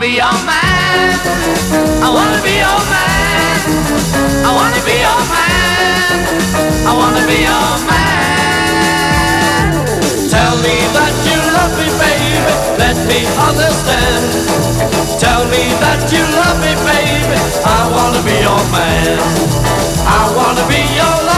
be your man. I wanna be your man. I wanna be your man. I wanna be your man. Tell me that you love me, baby. Let me understand. Tell me that you love me, baby. I wanna be your man. I wanna be your